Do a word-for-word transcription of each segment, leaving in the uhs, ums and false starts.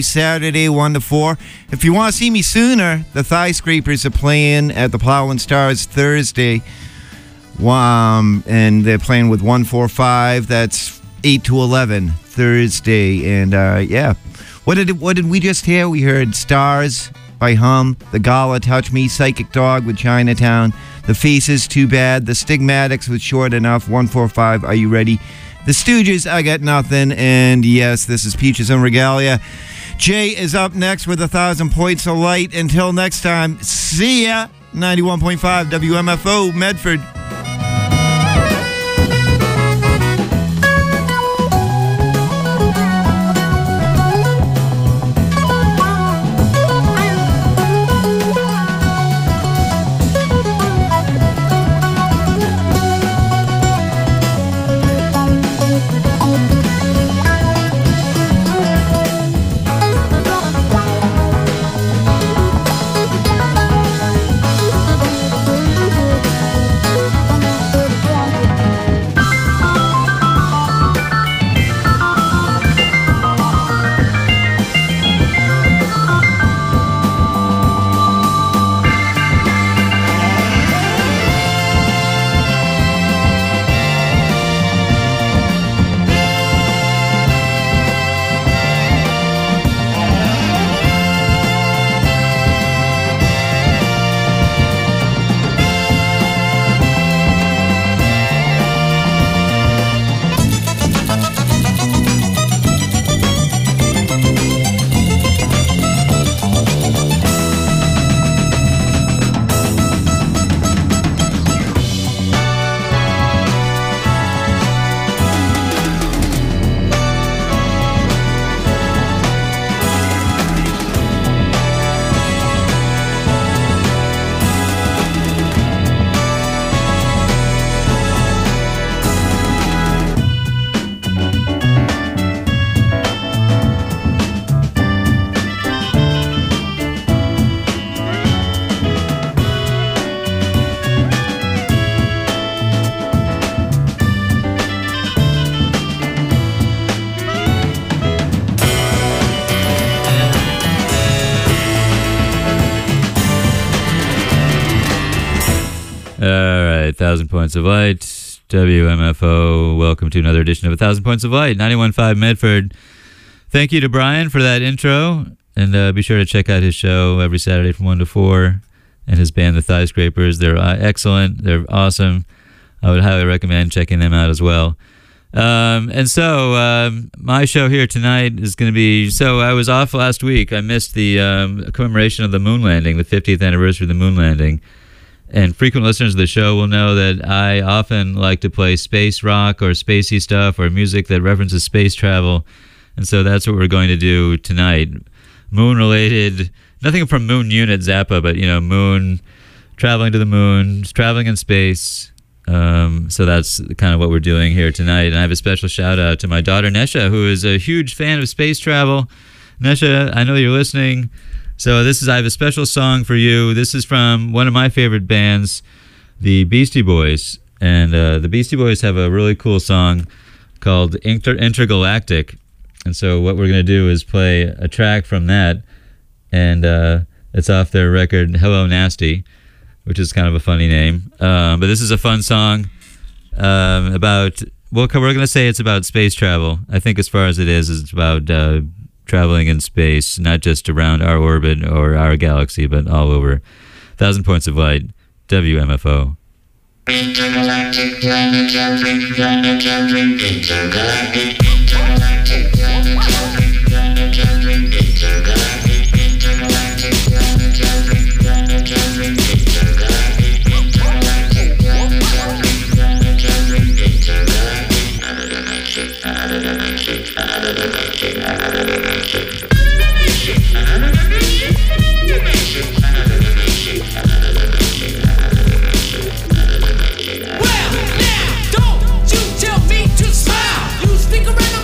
Saturday, one to four. If you want to see me sooner, the Thigh Scrapers are playing at the Plow and Stars Thursday. Um, and they're playing with one forty-five. That's eight to eleven Thursday. And uh, yeah, what did what did we just hear? We heard Stars by Hum, The Gala, Touch Me, Psychic Dog with Chinatown, The Faces, Too Bad, The Stigmatics with Short Enough, one forty-five, Are You Ready? The Stooges, I Got Nothing. And yes, this is Peaches and Regalia. Jay is up next with a thousand points of light. Until next time, see ya. ninety-one point five W M F O, Medford. Thousand Points of Light, W M F O. Welcome to another edition of A Thousand Points of Light, ninety-one point five Medford. Thank you to Brian for that intro, and uh, be sure to check out his show every Saturday from one to four, and his band, The Thigh Scrapers. They're uh, excellent. They're awesome. I would highly recommend checking them out as well. Um, and so, um, my show here tonight is going to be, so I was off last week. I missed the um, commemoration of the moon landing, the fiftieth anniversary of the moon landing. And frequent listeners of the show will know that I often like to play space rock or spacey stuff or music that references space travel. And so that's what we're going to do tonight. Moon-related, nothing from Moon Unit Zappa, but, you know, moon, traveling to the moon, traveling in space. Um, so that's kind of what we're doing here tonight. And I have a special shout-out to my daughter, Nesha, who is a huge fan of space travel. Nesha, I know you're listening. So this is, I have a special song for you. This is from one of my favorite bands, the Beastie Boys. And uh, the Beastie Boys have a really cool song called Inter- Intergalactic. And so what we're going to do is play a track from that. And uh, it's off their record, Hello Nasty, which is kind of a funny name. Um, but this is a fun song um, about, well, we're going to say it's about space travel. I think as far as it is, it's about uh, traveling in space, not just around our orbit or our galaxy, but all over. Thousand Points of Light, W M F O. Intergalactic, planetary, planetary, intergalactic, intergalactic, planetary, planetary, intergalactic, intergalactic, planetary, planetary, intergalactic, intergalactic, planetary, planetary, intergalactic, another dimension, another dimension, another dimension, another dimension, another dimension, dimension, another dimension, another dimension, another dimension. Well, now, don't you tell me to smile. You speak around the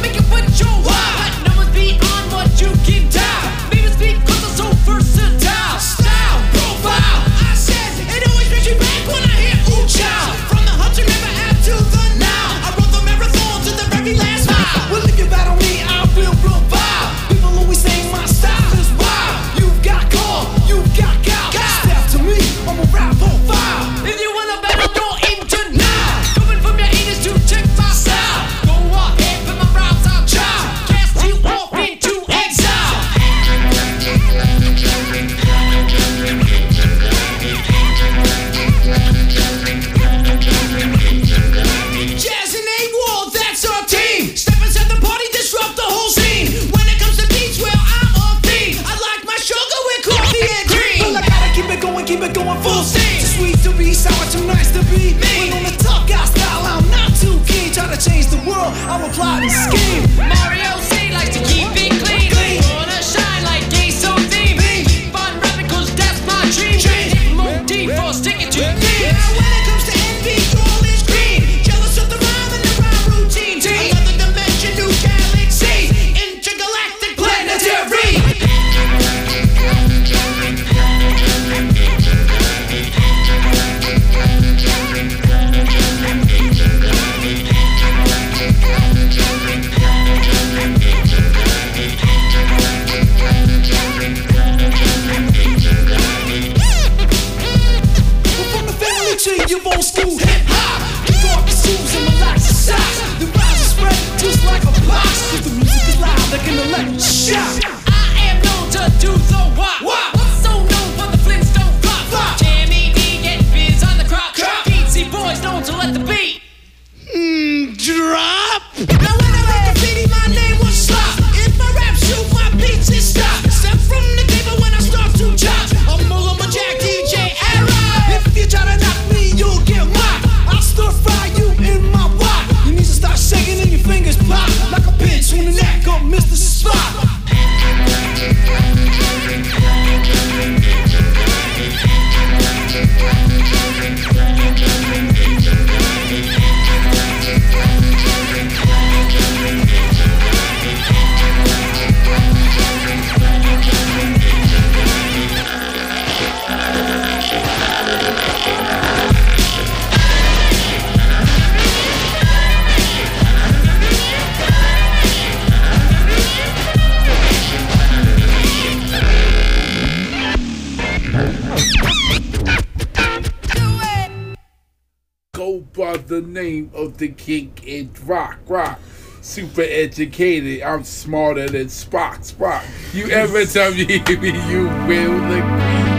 of the name of the king in rock, rock. Super educated, I'm smarter than Spock, Spock. You ever tell me you will agree?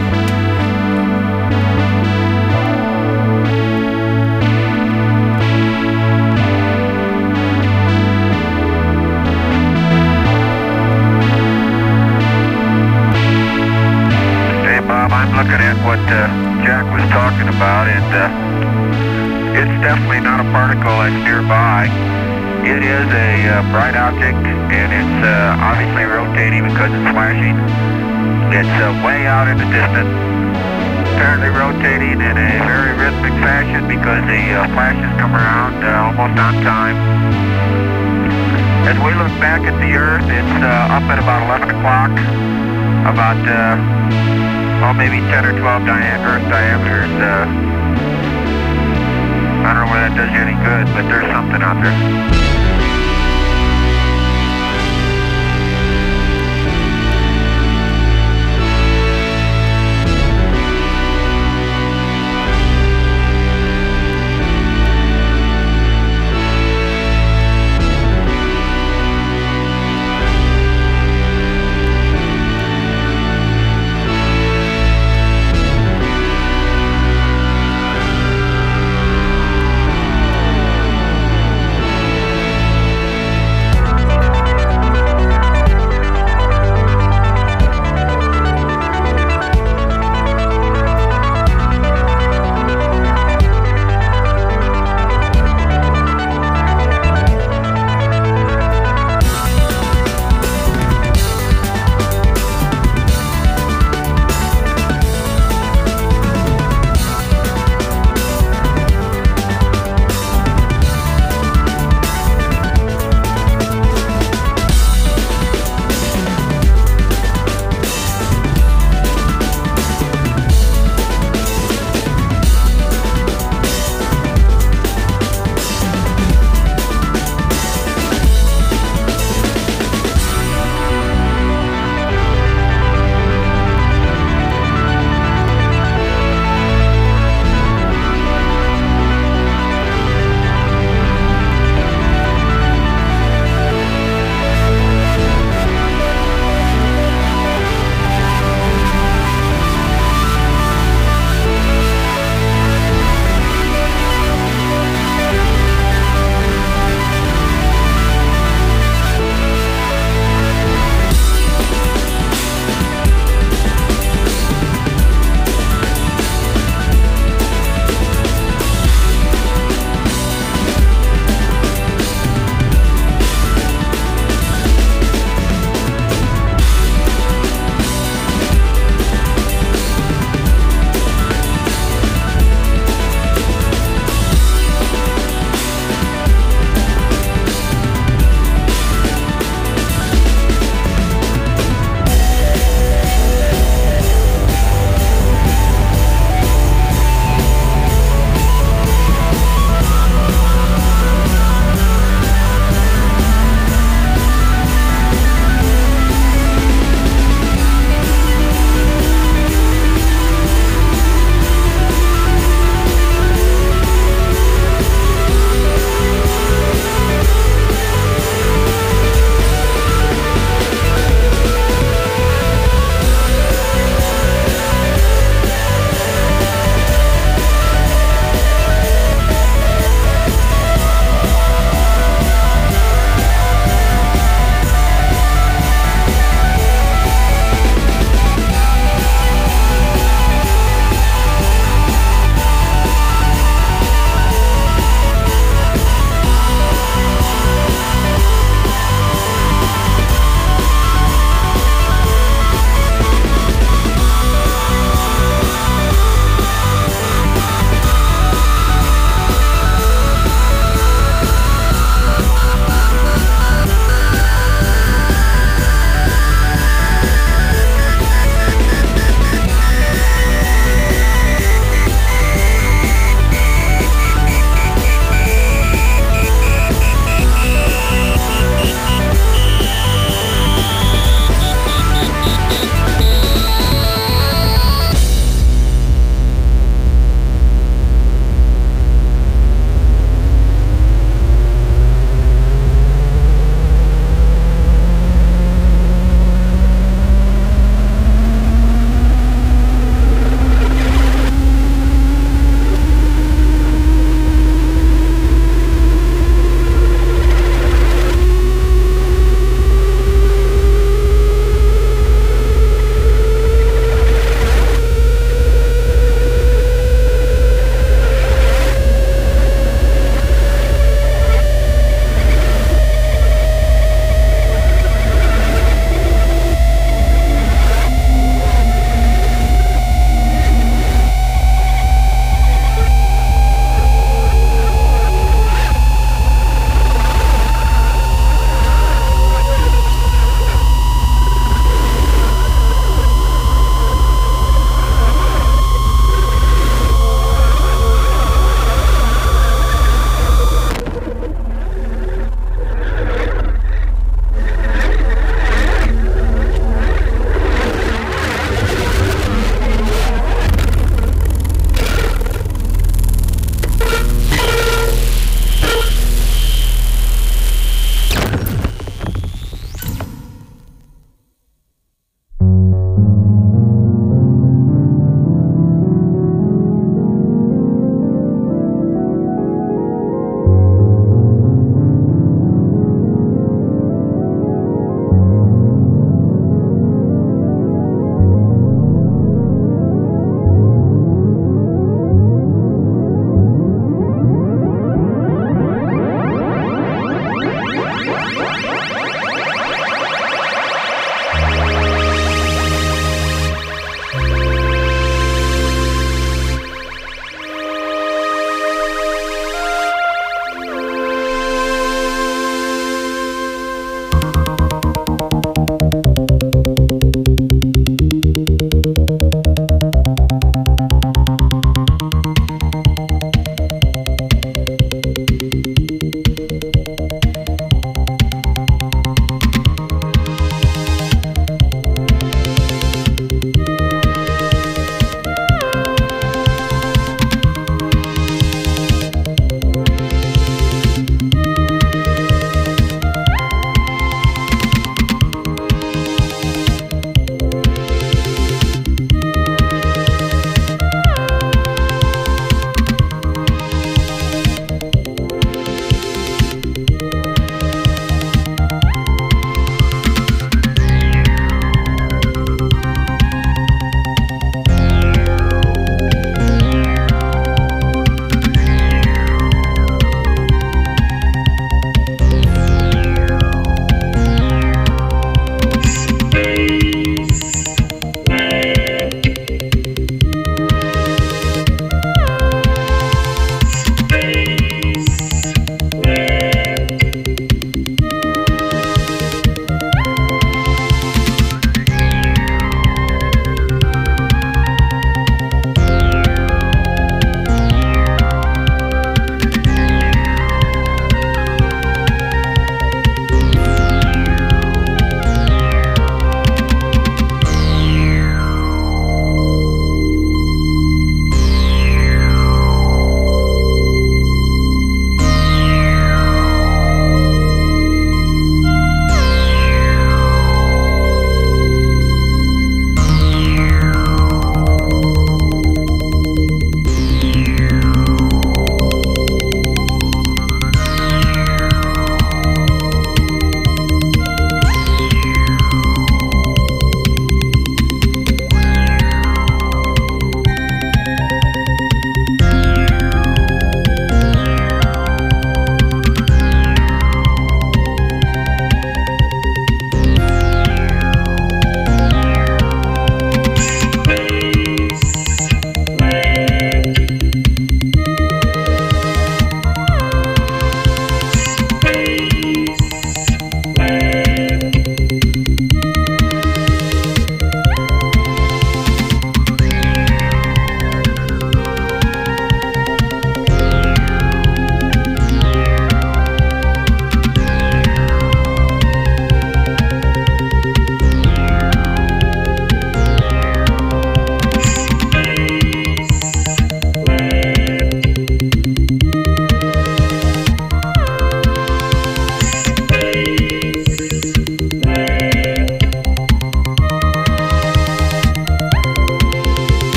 Hey, Bob, I'm looking at what uh, Jack was talking about, and uh, it's definitely not a particle that's nearby. It is a uh, bright object, and it's uh, obviously rotating because it's flashing. It's uh, way out in the distance, apparently rotating in a very rhythmic fashion because the uh, flashes come around uh, almost on time. As we look back at the Earth, it's uh, up at about eleven o'clock, about uh, oh, maybe ten or twelve dia- Earth diameters. Uh, I don't know whether that does you any good, but there's something out there.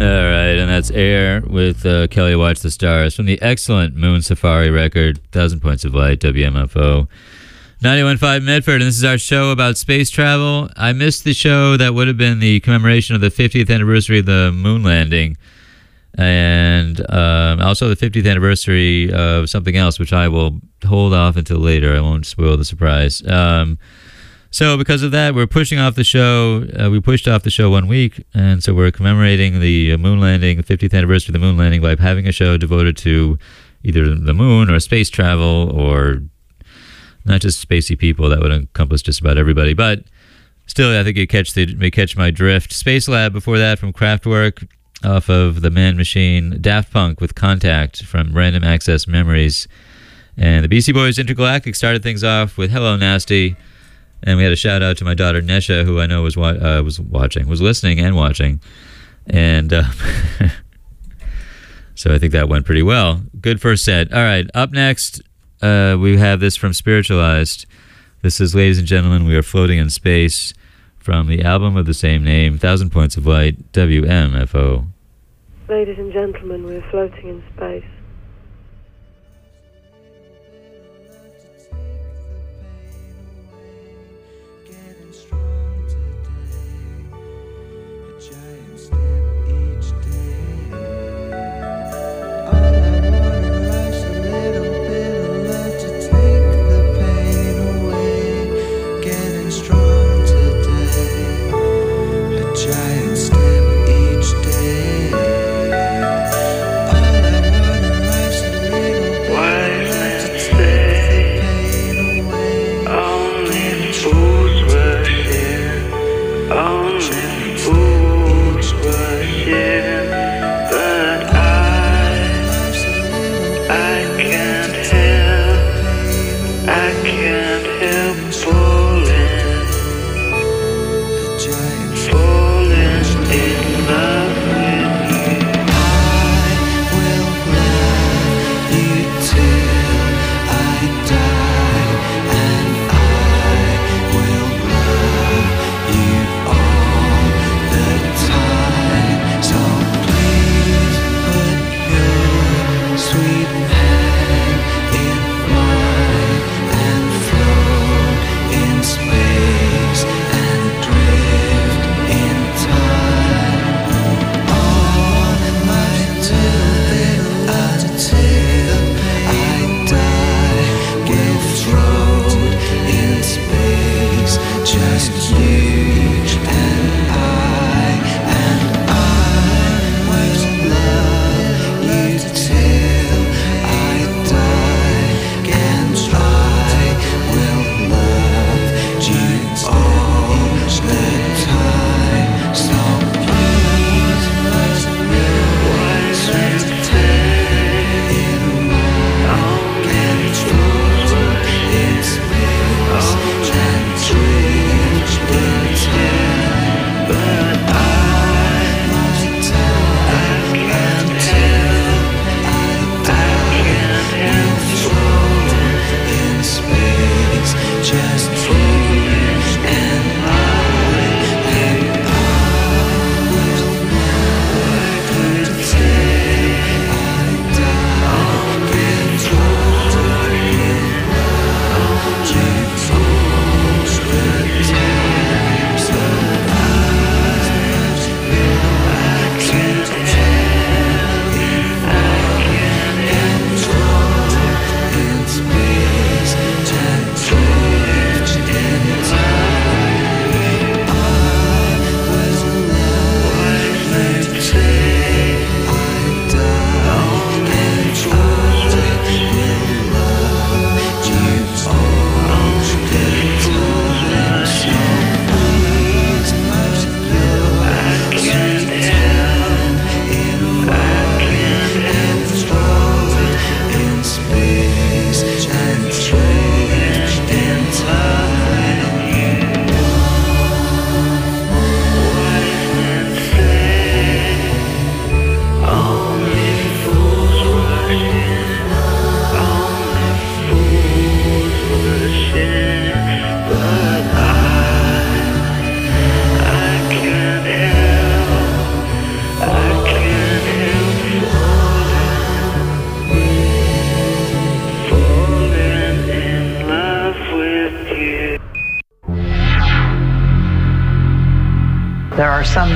right, and that's Air with uh, Kelly Watch the Stars from the excellent Moon Safari record, Thousand Points of Light, W M F O. ninety-one point five Medford, and this is our show about space travel. I missed the show that would have been the commemoration of the fiftieth anniversary of the moon landing, and um, also the fiftieth anniversary of something else, which I will hold off until later. I won't spoil the surprise. Um, so because of that, we're pushing off the show. Uh, we pushed off the show one week, and so we're commemorating the uh, moon landing, the fiftieth anniversary of the moon landing, by having a show devoted to either the moon or space travel, or not just spacey people. That would encompass just about everybody. But still, I think you catch the may catch my drift. Space Lab before that from Kraftwerk off of the Man Machine. Daft Punk with Contact from Random Access Memories. And the Beastie Boys Intergalactic started things off with Hello Nasty. And we had a shout out to my daughter Nesha, who I know was wa- uh, was watching, was listening and watching. And uh, so I think that went pretty well. Good first set. All right, up next, uh, we have this from Spiritualized. This is, ladies and gentlemen, We Are Floating in Space, from the album of the same name, Thousand Points of Light, W M F O. Ladies and gentlemen, we are floating in space. Giant step each day. All I want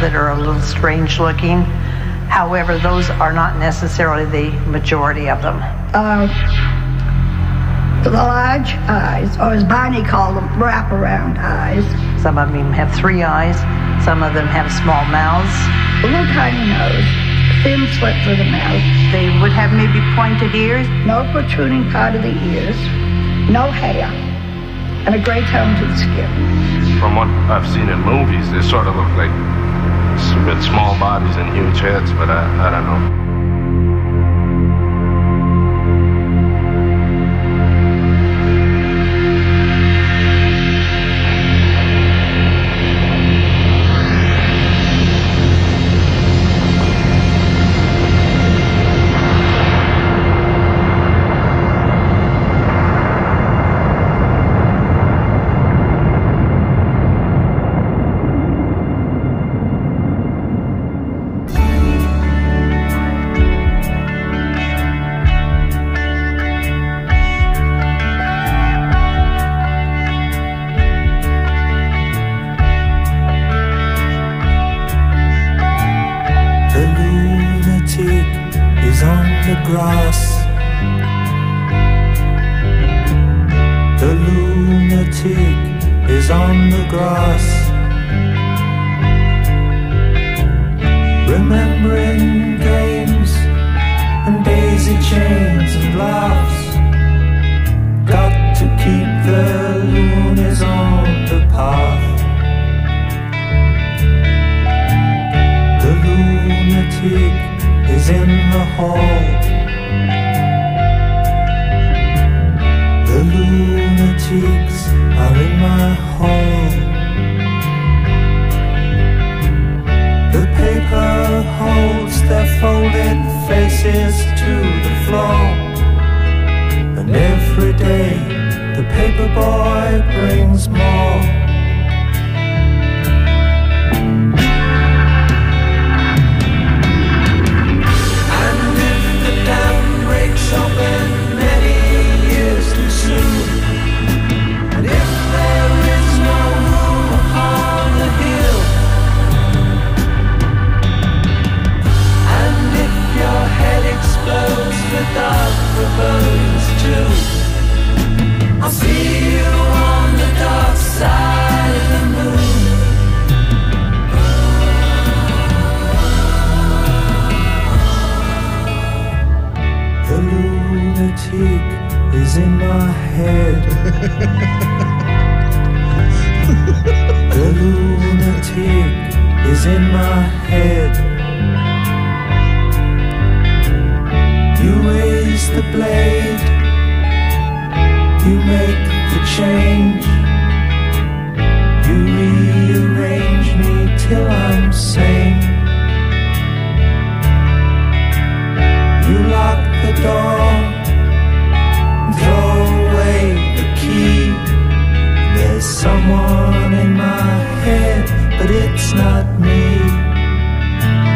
that are a little strange looking. However, those are not necessarily the majority of them. Uh, the large eyes, or as Barney called them, wraparound eyes. Some of them have three eyes. Some of them have small mouths. A little tiny nose, thin slit for the mouth. They would have maybe pointed ears. No protruding part of the ears. No hair. And a gray tone to the skin. From what I've seen in movies, they sort of look like with small bodies and huge heads, but I, I don't know. Someone in my head, but it's not me.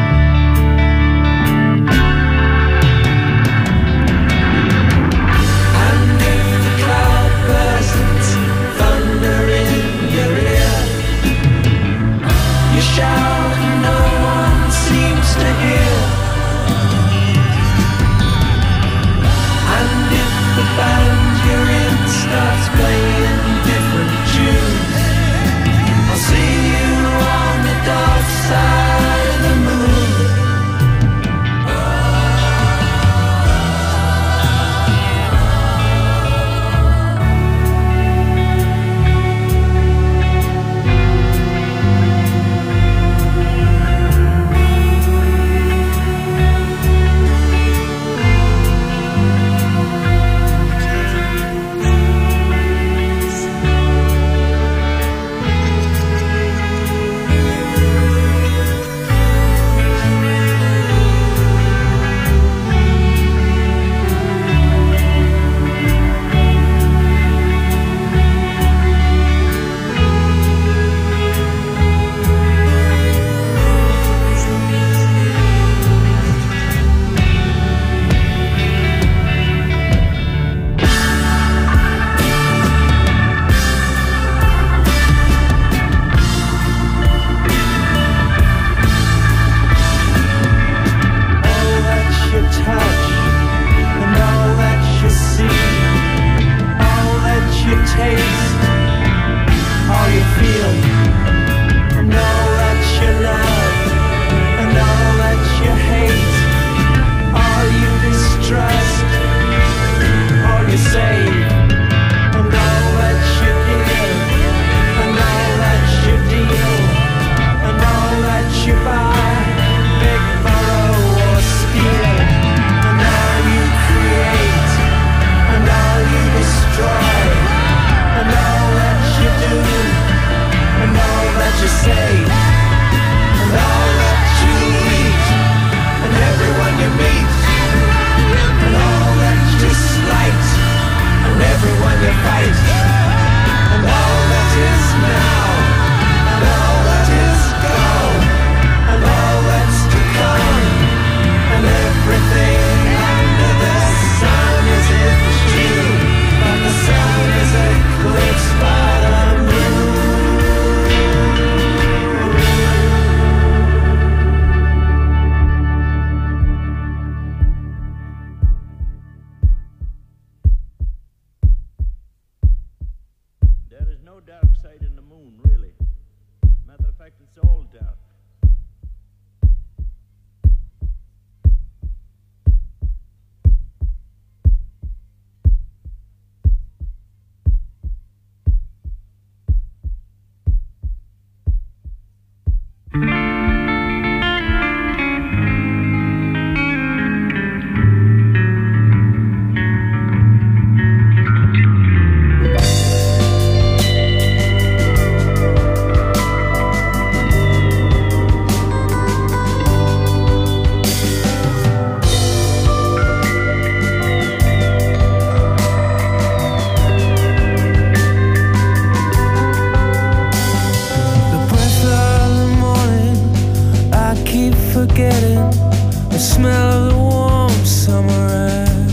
in the smell of the warm summer air.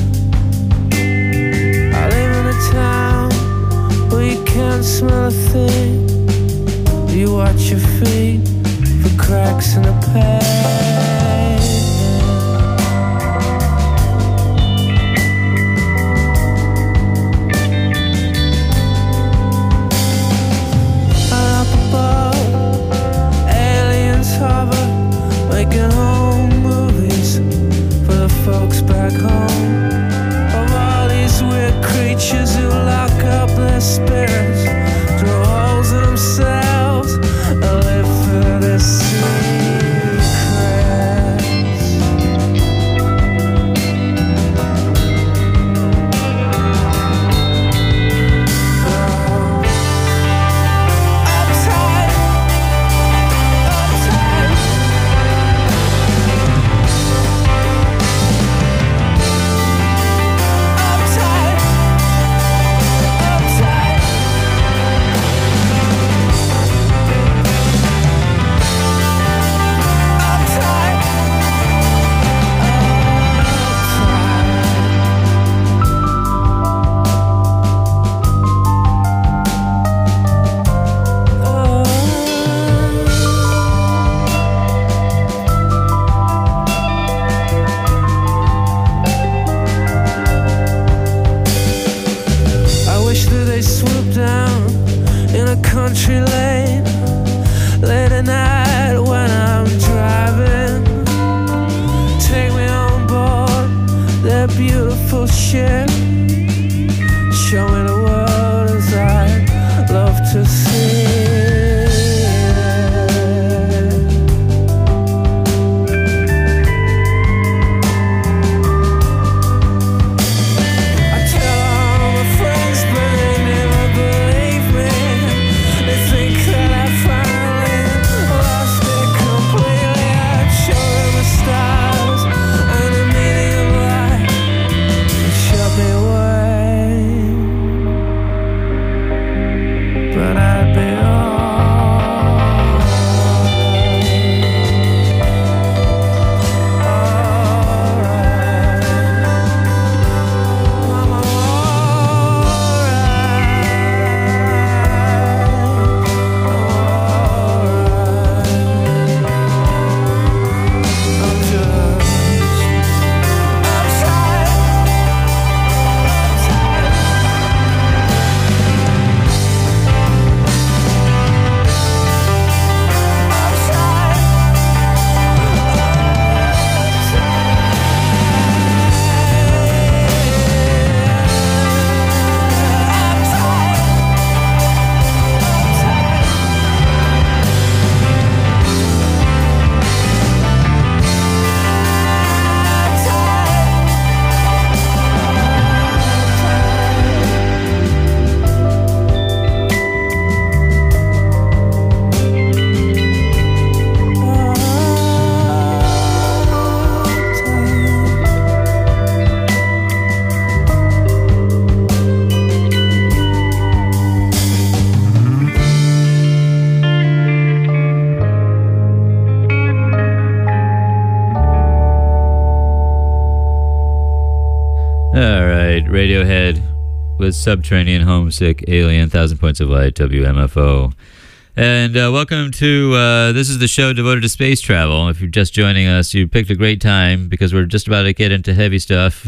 I live in a town where you can't smell a thing. You watch your feet for cracks in the pavement. Up above, aliens hover, making home movies for the folks back home. Of all these weird creatures who lock up their spirits, draw holes in themselves, and live for their secrets. Uptight, uptight. Uptight, uptight. Uptight, I wish that they swoop down in a country lane late at night when I'm driving. Take me on board their beautiful ship. Show me the world as I'd love to see it. I tell all my friends, but they never believe me. They think that I finally lost it completely. I'd show them the stars and the meaning of life. They shut me away, but I'd be All right, Radiohead with Subterranean Homesick Alien, Thousand Points of Light, W M F O. And uh, welcome to, uh, this is the show devoted to space travel. If you're just joining us, you picked a great time because we're just about to get into heavy stuff.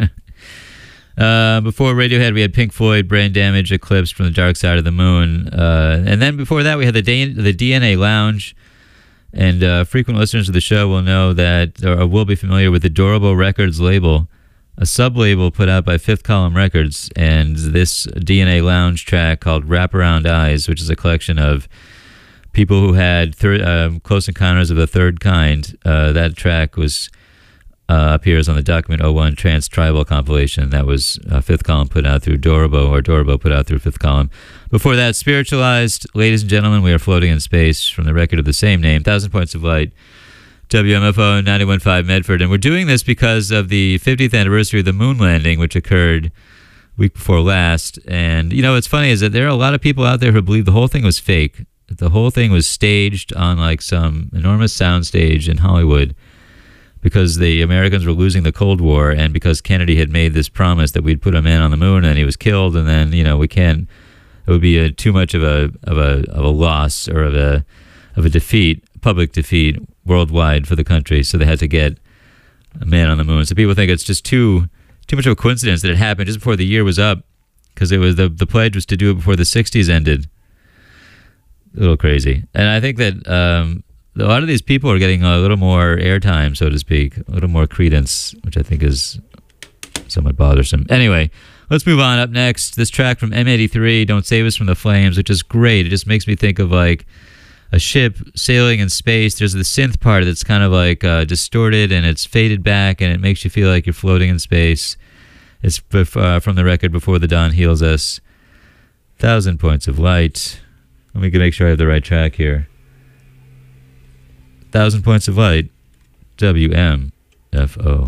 uh, before Radiohead, we had Pink Floyd, Brain Damage, Eclipse from the Dark Side of the Moon. Uh, and then before that, we had the, D- the D N A Lounge. And uh, frequent listeners of the show will know that, or will be familiar with the Adorable Records label, a sub-label put out by Fifth Column Records, and this D N A Lounge track called Wraparound Eyes, which is a collection of people who had thir- uh, close encounters of the third kind. Uh, that track was uh, appears on the Document oh one Trans Tribal compilation that was uh, Fifth Column put out through Dorobo, or Dorobo put out through Fifth Column. Before that, Spiritualized, Ladies and Gentlemen, We Are Floating in Space, from the record of the same name, Thousand Points of Light, W M F O ninety-one point five Medford. And we're doing this because of the fiftieth anniversary of the moon landing, which occurred week before last. And, you know, what's funny is that there are a lot of people out there who believe the whole thing was fake. The whole thing was staged on like some enormous soundstage in Hollywood. because the Americans were losing the Cold War, and because Kennedy had made this promise that we'd put a man on the moon, and he was killed, and then, you know, we can't, it would be a, too much of a of a of a loss or of a of a defeat, public defeat worldwide for the country. So they had to get a man on the moon. So people think it's just too too much of a coincidence that it happened just before the year was up, because it was the the pledge was to do it before the sixties ended. A little crazy. And I think that um, a lot of these people are getting a little more airtime, so to speak, a little more credence, which I think is somewhat bothersome. Anyway, let's move on. Up next, this track from M eighty-three, Don't Save Us from the Flames, which is great. It just makes me think of like a ship sailing in space. There's the synth part that's kind of like uh, distorted, and it's faded back, and it makes you feel like you're floating in space. It's bef- uh, from the record Before the Dawn Heals Us. Thousand Points of Light. Let me make sure I have the right track here. Thousand Points of Light, W M F O.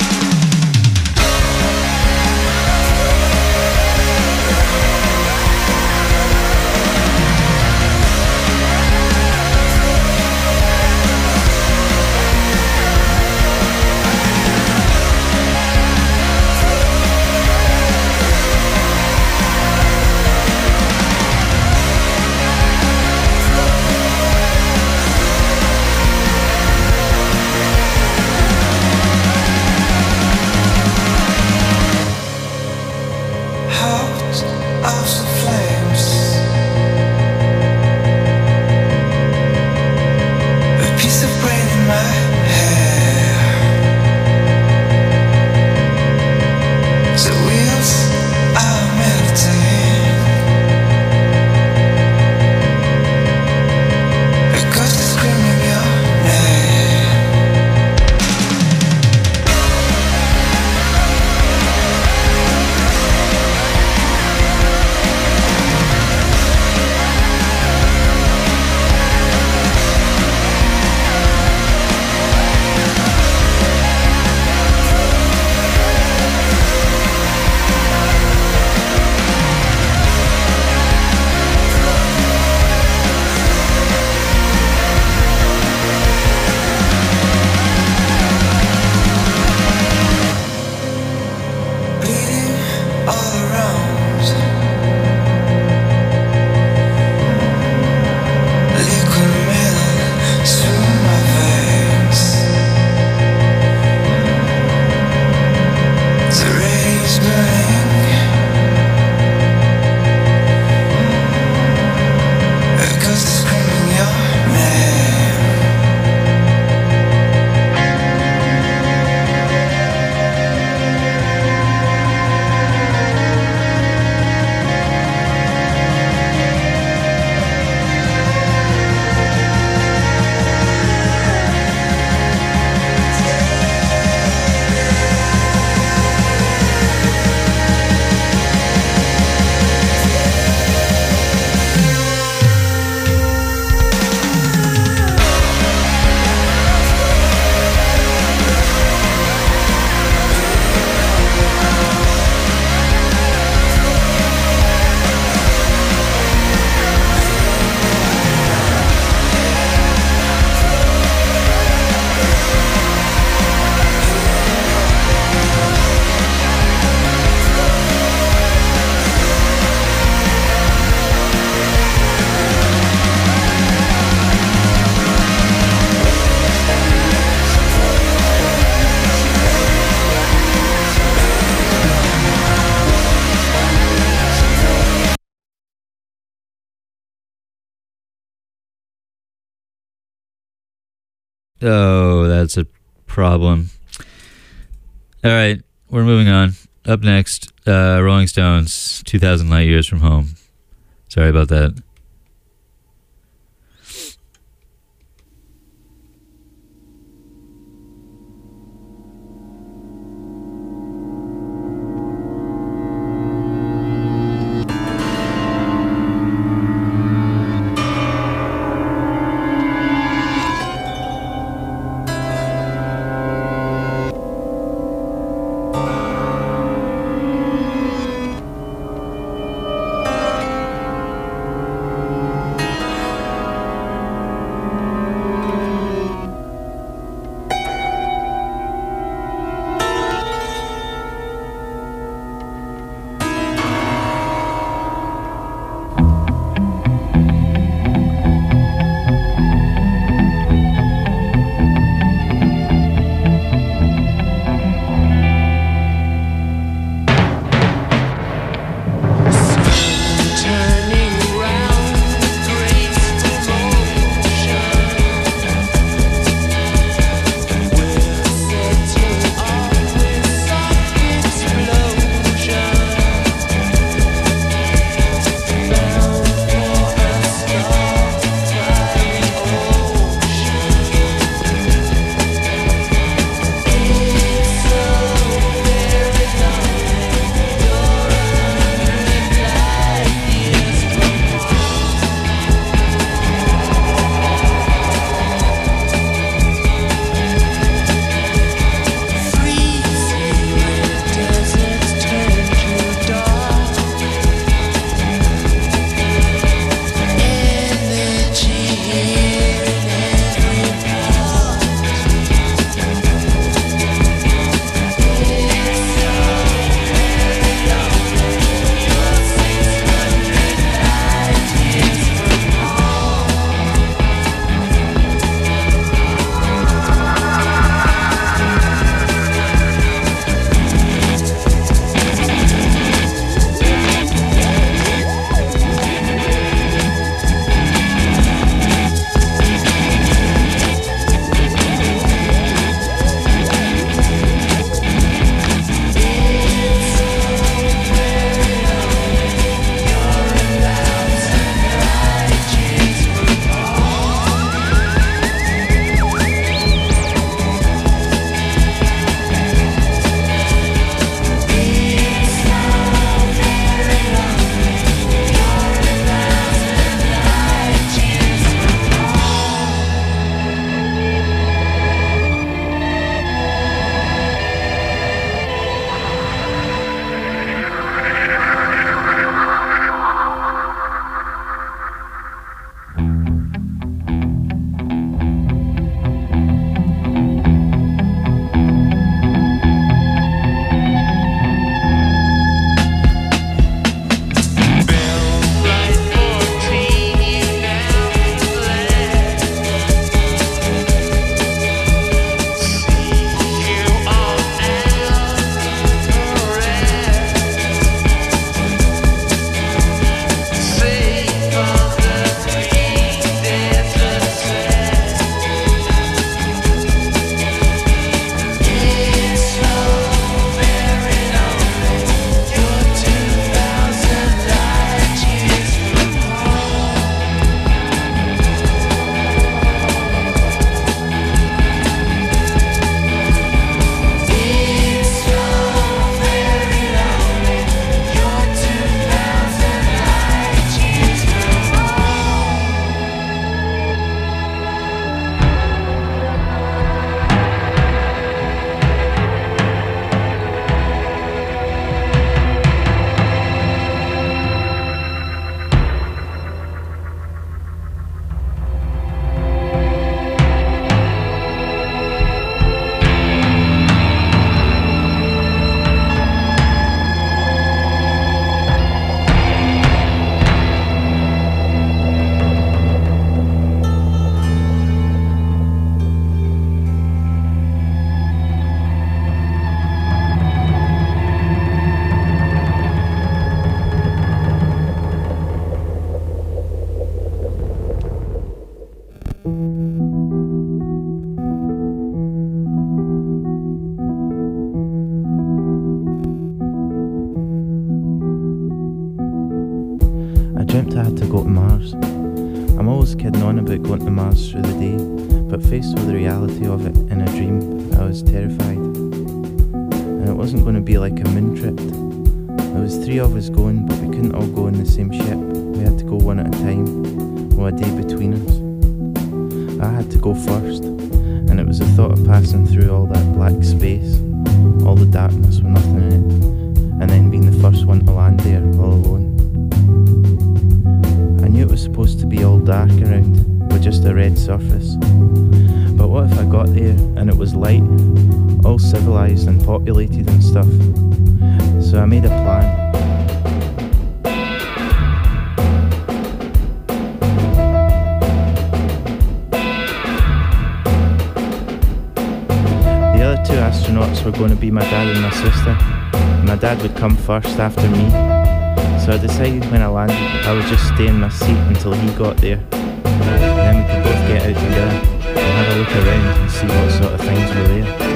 Oh, that's a problem. All right, we're moving on. Up next, uh, Rolling Stones, two thousand Light Years from Home. Sorry about that. dreamt I had to go to Mars. I'm always kidding on about going to Mars through the day, but faced with the reality of it in a dream, I was terrified. And it wasn't going to be like a moon trip. There was three of us going, but we couldn't all go in the same ship. We had to go one at a time, with a day between us. I had to go first, and it was the thought of passing through all that black space, all the darkness with nothing in it, and then being the first one to land there all alone. I knew it was supposed to be all dark around, with just a red surface. But what if I got there and it was light, all civilised and populated and stuff? So I made a plan. The other two astronauts were going to be my dad and my sister. My dad would come first after me. So I decided when I landed I would just stay in my seat until he got there. And then we could both get out together and have a look around and see what sort of things were there.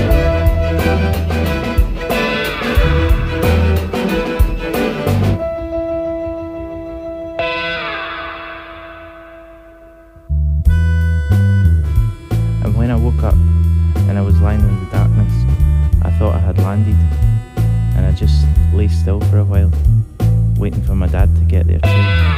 And when I woke up and I was lying in the darkness, I thought I had landed, and I just lay still for a while, waiting for my dad to get there too.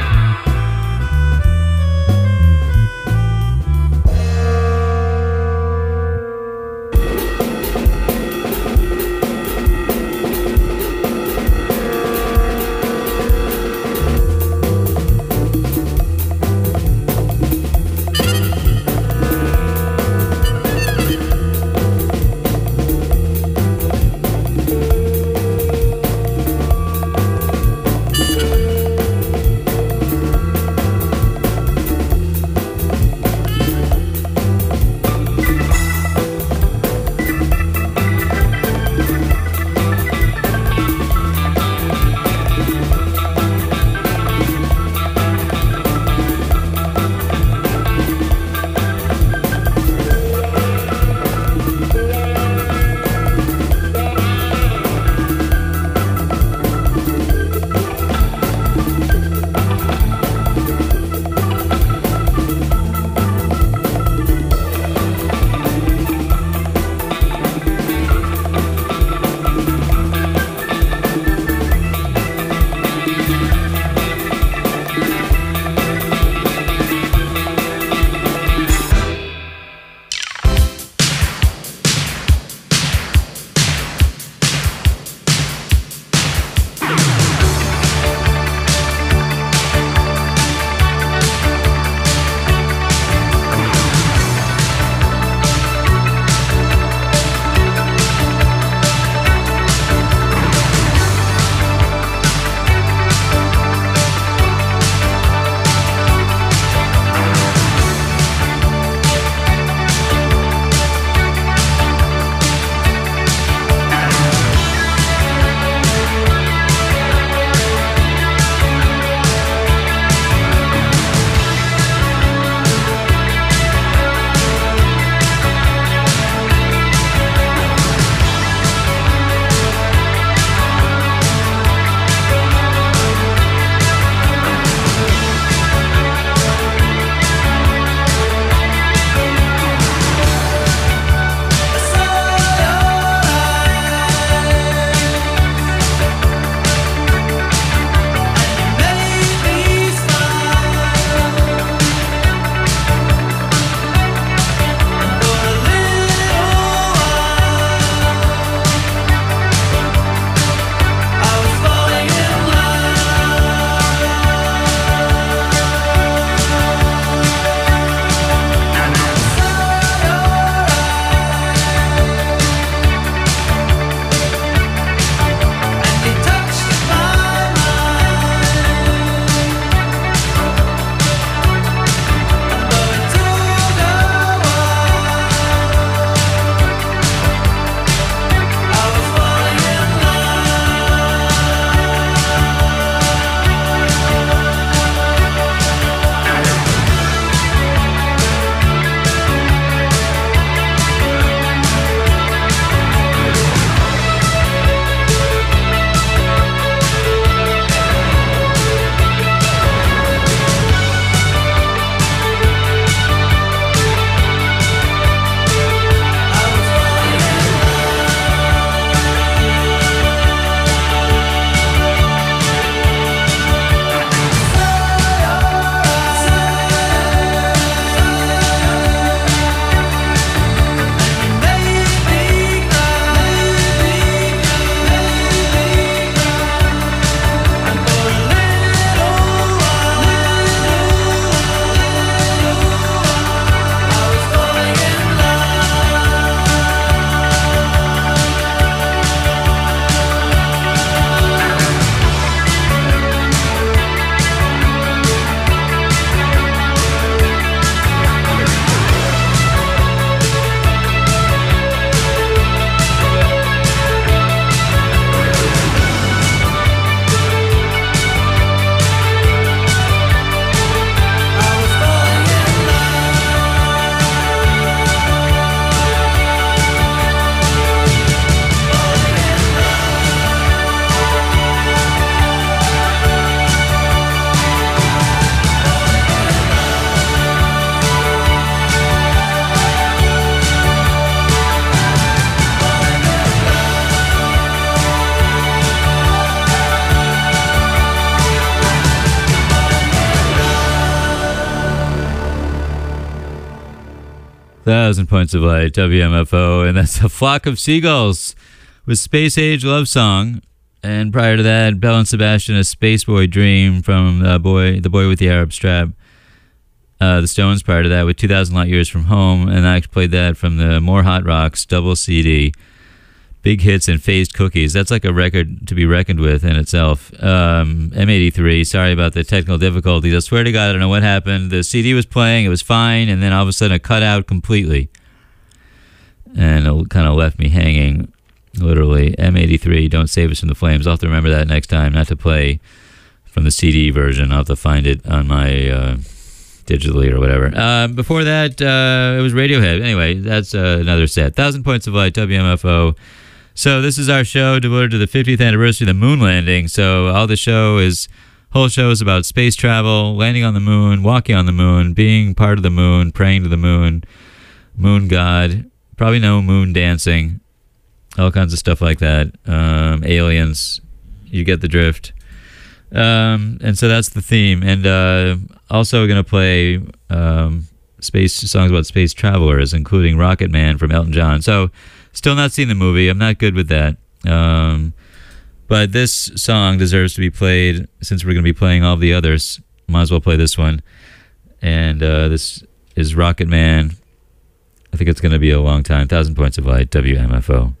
Thousand Points of Light, W M F O, and that's A Flock of Seagulls with Space Age Love Song. And prior to that, Belle and Sebastian, A Space Boy Dream from the boy, the boy with the Arab strap. Uh, the Stones prior to that with two thousand Light Years from Home, and I played that from the More Hot Rocks double C D. Big Hits and Phased Cookies. That's like a record to be reckoned with in itself. Um, M eighty-three, sorry about the technical difficulties. I swear to God, I don't know what happened. The C D was playing, it was fine, and then all of a sudden it cut out completely. And it kind of left me hanging, literally. M eighty-three, Don't Save Us from the Flames. I'll have to remember that next time, not to play from the C D version. I'll have to find it on my... Uh, digitally or whatever. Uh, before that, uh, it was Radiohead. Anyway, that's uh, another set. Thousand Points of Light, W M F O. So this is our show devoted to the fiftieth anniversary of the moon landing. So all the show is, whole show is about space travel, landing on the moon, walking on the moon, being part of the moon, praying to the moon, moon god, probably no moon dancing, all kinds of stuff like that. Um, aliens, you get the drift. Um, and so that's the theme. And uh, also going to play um, space songs about space travelers, including Rocket Man from Elton John. So still not seen the movie. I'm not good with that. Um, but this song deserves to be played since we're going to be playing all the others. Might as well play this one. And uh, this is Rocket Man. I think it's going to be a long time. Thousand Points of Light, W M F O.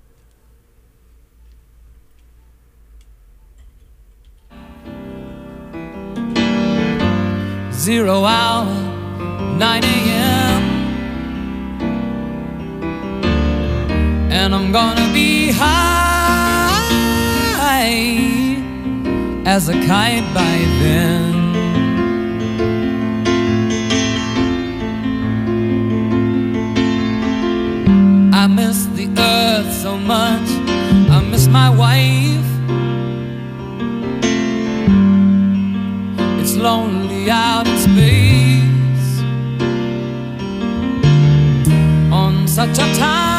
Zero hour, nine a.m. And I'm gonna be high as a kite by then. I miss the earth so much, I miss my wife. It's lonely out in space on such a time